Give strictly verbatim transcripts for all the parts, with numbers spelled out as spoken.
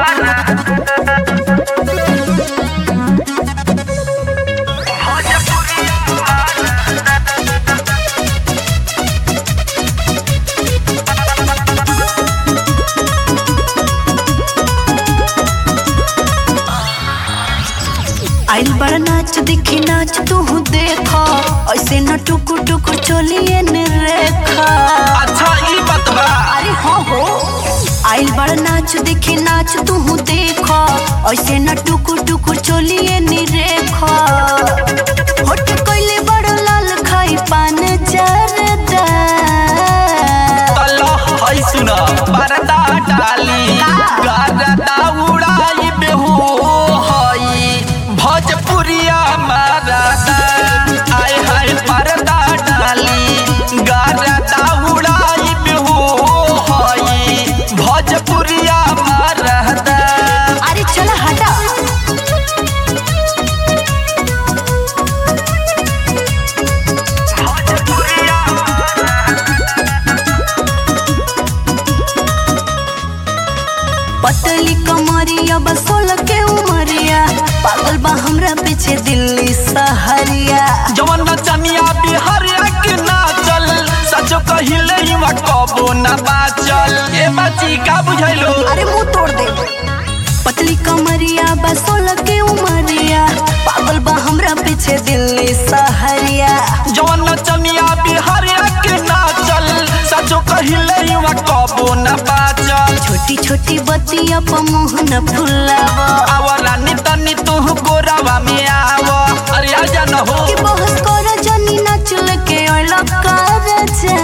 आइल बड़ा नाच दिखी नाच तू देखा ऐसे न टुकुर टुकुर चलिए न रेखा। अच्छा ई बतबा अरे हो हो आइल बड़ा नाच दिखी नाच तू देखा ऐसे न टुकुर टुकुर चलिए न रेखा। होट कोइले बड़ा लाल खाई पान जरदा अल्लाह है सुना परदा डाली गरदा उड़ाई बेहू हई भोजपुरिया मरदा आए हाय परदा डाली गरदा उड़ाई बेहू हई भोजपुरिया मरदा। अरे चला हटा पतली कमरिया बसोल के उमरिया पागल बा हमरा पीछे दिल्ली सहरिया। जवन नचनिया बिहारिया के नाचल सचो कहिले हिवा कबो ना बाचल ए बाची का बुझाइलो। अरे मुंह तोड़ दे पतली कमरिया बसोल के उमरिया पागल बा हमरा पीछे दिल्ली सहरिया। जवन नचनिया बिहारिया के नाचल सचो कहिले हिवा कबो ना बाचल। छोटी छोटी बतिया पर मुंह न फुलावा आवला नी तनी तू गोरावा में आवो अरे आजा न हो कि बहस कर जनी नाचल के ओला कर जा।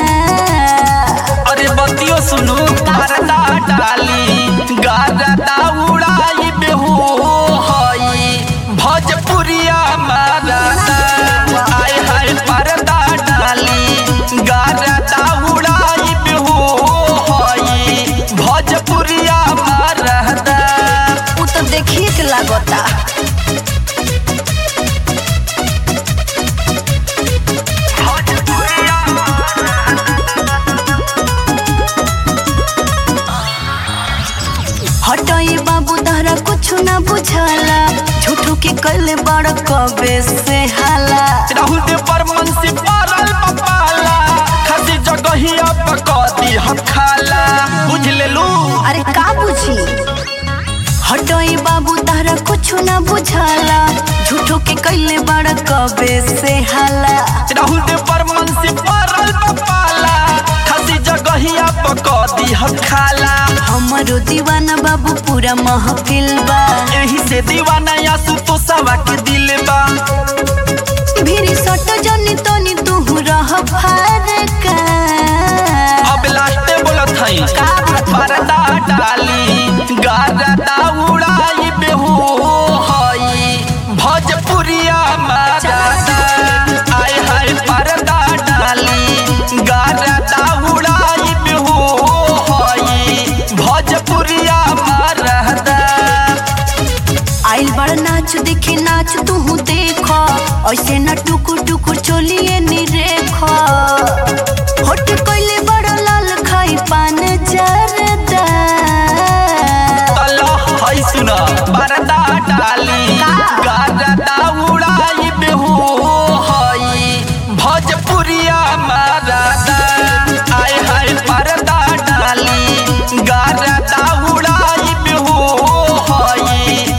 अरे बतियो सुनु परदा डाली गरदा उड़ाई बेहू हई भोजपुरिया मरदा आए हाय परदा डाली गरदा उड़ाई बेहू हई भोजपुरिया मरदा। उ तो देखिए के लागता हटाई बाबू दहरा कुछ ना बुझाला झूठू के कले बड़ कबे से हाला। राहुल दे बर्मन से पारल पपाला खसी जगहिया पकती हम खाला बुझ ले लू। अरे का बुझी हटाई बाबू दहरा कुछ ना बुझाला झूठू के कले बड़ कबे से हाला। राहुल दे बर्मन से पारल पपाला खसी जगहिया पकती हम खाला। हमरो दीवाना बाबू पूरा महफिल बा यही से दीवाना यासु तो सवा के दिल बा। भीरी सट जनी तनी तू रह फरका। अब लास्टे बोलत हई का परदा डाली गरदा उड़ाई बेहू हई भोजपुरिया मरदा आए हाय परदा डाली गरदा उड़ाई बेहू हई भोजपुरिया मरदा। आइल बड़ नाच देखी नाच तू देखा ऐसे न टुकुर टुकुर चलिए नी रेखा। होट कोइले